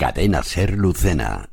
Cadena Ser Lucena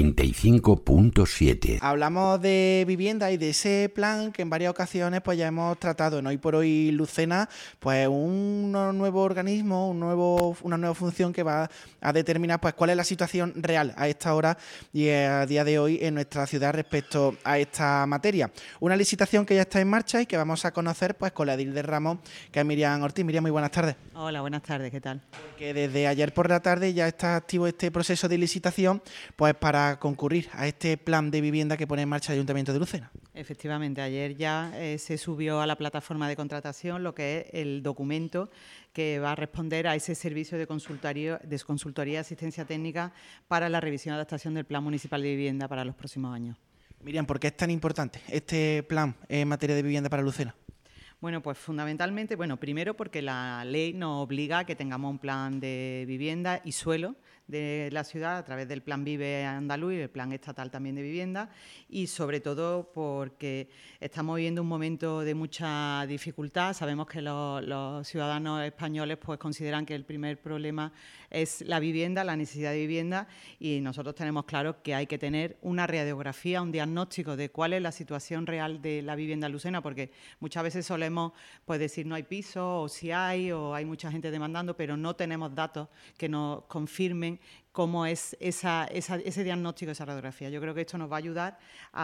95.7. Hablamos de vivienda y de ese plan que en varias ocasiones pues ya hemos tratado en Hoy por Hoy Lucena, pues un nuevo organismo, una nueva función que va a determinar pues cuál es la situación real a esta hora y a día de hoy en nuestra ciudad respecto a esta materia. Una licitación que ya está en marcha y que vamos a conocer pues con la edil de Ramos, que es Miriam Ortiz. Miriam, muy buenas tardes. Hola, buenas tardes, ¿qué tal? Que desde ayer por la tarde ya está activo este proceso de licitación pues para concurrir a este plan de vivienda que pone en marcha el Ayuntamiento de Lucena. Efectivamente, ayer ya se subió a la plataforma de contratación lo que es el documento que va a responder a ese servicio de consultoría y asistencia técnica para la revisión y adaptación del Plan Municipal de Vivienda para los próximos años. Miriam, ¿por qué es tan importante este plan en materia de vivienda para Lucena? Bueno, pues fundamentalmente, primero porque la ley nos obliga a que tengamos un plan de vivienda y suelo de la ciudad a través del Plan Vive Andaluz y el Plan Estatal también de vivienda, y sobre todo porque estamos viviendo un momento de mucha dificultad. Sabemos que los ciudadanos españoles pues consideran que el primer problema es la vivienda, la necesidad de vivienda, y nosotros tenemos claro que hay que tener una radiografía, un diagnóstico de cuál es la situación real de la vivienda lucena, porque muchas veces solemos pues decir no hay piso, o sí hay, o hay mucha gente demandando, pero no tenemos datos que nos confirmen cómo es ese diagnóstico, esa radiografía. Yo creo que esto nos va a ayudar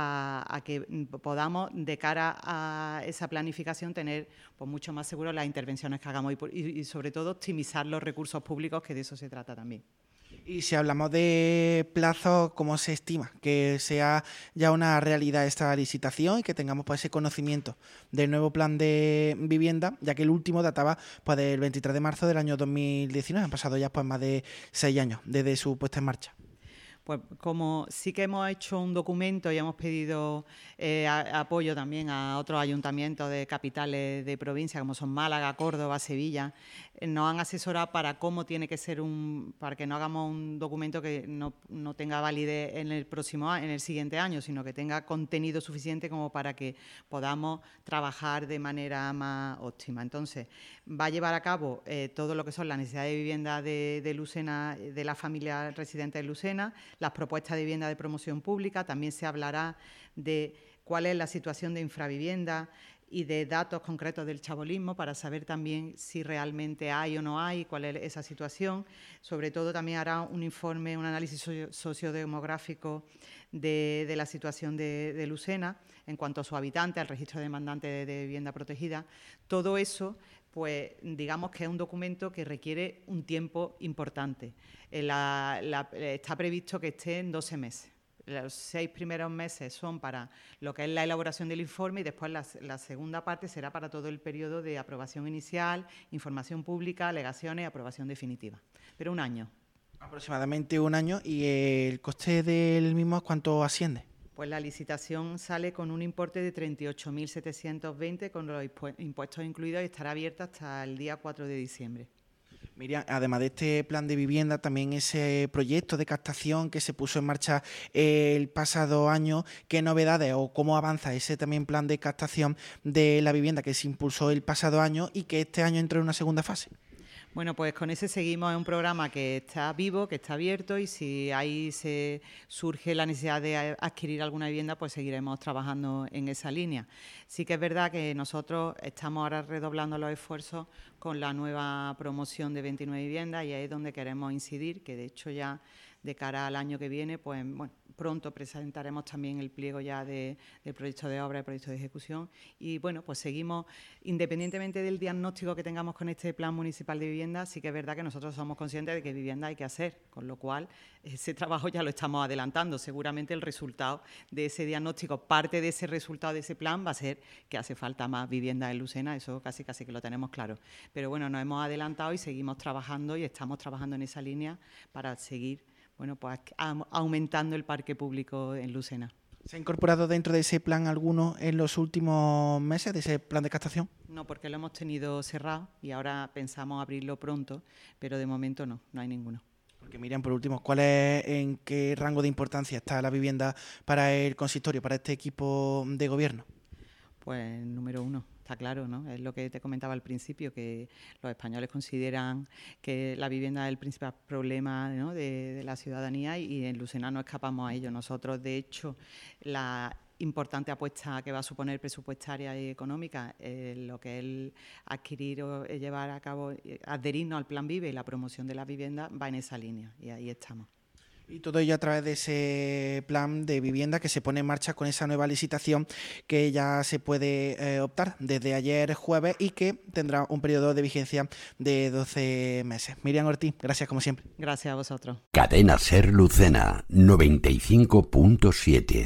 a que podamos, de cara a esa planificación, tener pues mucho más seguras las intervenciones que hagamos y sobre todo optimizar los recursos públicos, que de eso se trata también. Y si hablamos de plazos, ¿cómo se estima que sea ya una realidad esta licitación y que tengamos pues ese conocimiento del nuevo plan de vivienda, ya que el último databa pues del 23 de marzo del año 2019, han pasado ya pues más de 6 años desde su puesta en marcha? Pues como sí que hemos hecho un documento y hemos pedido apoyo también a otros ayuntamientos de capitales de provincia, como son Málaga, Córdoba, Sevilla, nos han asesorado para cómo tiene que ser para que no hagamos un documento que no tenga validez en el siguiente año, sino que tenga contenido suficiente como para que podamos trabajar de manera más óptima. Entonces, va a llevar a cabo todo lo que son las necesidades de vivienda de Lucena, de las familias residentes de Lucena, las propuestas de vivienda de promoción pública. También se hablará de cuál es la situación de infravivienda y de datos concretos del chabolismo para saber también si realmente hay o no hay, cuál es esa situación. Sobre todo también hará un informe, un análisis sociodemográfico de la situación de Lucena en cuanto a sus habitantes, al registro de demandantes de vivienda protegida. Todo eso, pues digamos que es un documento que requiere un tiempo importante. Está previsto que esté en 12 meses. Los 6 primeros meses son para lo que es la elaboración del informe y después la segunda parte será para todo el periodo de aprobación inicial, información pública, alegaciones y aprobación definitiva. Pero un año. Aproximadamente un año. ¿Y el coste del mismo cuánto asciende? Pues la licitación sale con un importe de 38.720 con los impuestos incluidos y estará abierta hasta el día 4 de diciembre. Miriam, además de este plan de vivienda, también ese proyecto de captación que se puso en marcha el pasado año, ¿qué novedades o cómo avanza ese también plan de captación de la vivienda que se impulsó el pasado año y que este año entró en una segunda fase? Bueno, pues con ese seguimos, es un programa que está vivo, que está abierto, y si ahí surge la necesidad de adquirir alguna vivienda, pues seguiremos trabajando en esa línea. Sí que es verdad que nosotros estamos ahora redoblando los esfuerzos con la nueva promoción de 29 viviendas y ahí es donde queremos incidir, que de hecho ya de cara al año que viene, pues bueno, pronto presentaremos también el pliego ya del proyecto de obra y proyecto de ejecución. Y bueno, pues seguimos, independientemente del diagnóstico que tengamos con este plan municipal de vivienda, sí que es verdad que nosotros somos conscientes de que vivienda hay que hacer, con lo cual ese trabajo ya lo estamos adelantando. Seguramente el resultado de ese diagnóstico, parte de ese resultado de ese plan va a ser que hace falta más vivienda en Lucena, eso casi que lo tenemos claro. Pero bueno, nos hemos adelantado y seguimos trabajando y estamos trabajando en esa línea para seguir pues aumentando el parque público en Lucena. ¿Se ha incorporado dentro de ese plan alguno en los últimos meses, de ese plan de captación? No, porque lo hemos tenido cerrado y ahora pensamos abrirlo pronto, pero de momento no hay ninguno. Porque Miriam, por último, ¿en qué rango de importancia está la vivienda para el consistorio, para este equipo de gobierno? Pues número 1. está claro, ¿no? Es lo que te comentaba al principio, que los españoles consideran que la vivienda es el principal problema, ¿no?, de la ciudadanía, y en Lucena no escapamos a ello. Nosotros, de hecho, la importante apuesta que va a suponer presupuestaria y económica, lo que es el adquirir o llevar a cabo, adherirnos al Plan Vive y la promoción de la vivienda, va en esa línea, y ahí estamos. Y todo ello a través de ese plan de vivienda que se pone en marcha con esa nueva licitación que ya se puede optar desde ayer jueves y que tendrá un periodo de vigencia de 12 meses. Miriam Ortiz, gracias como siempre. Gracias a vosotros. Cadena SER Lucena 95.7.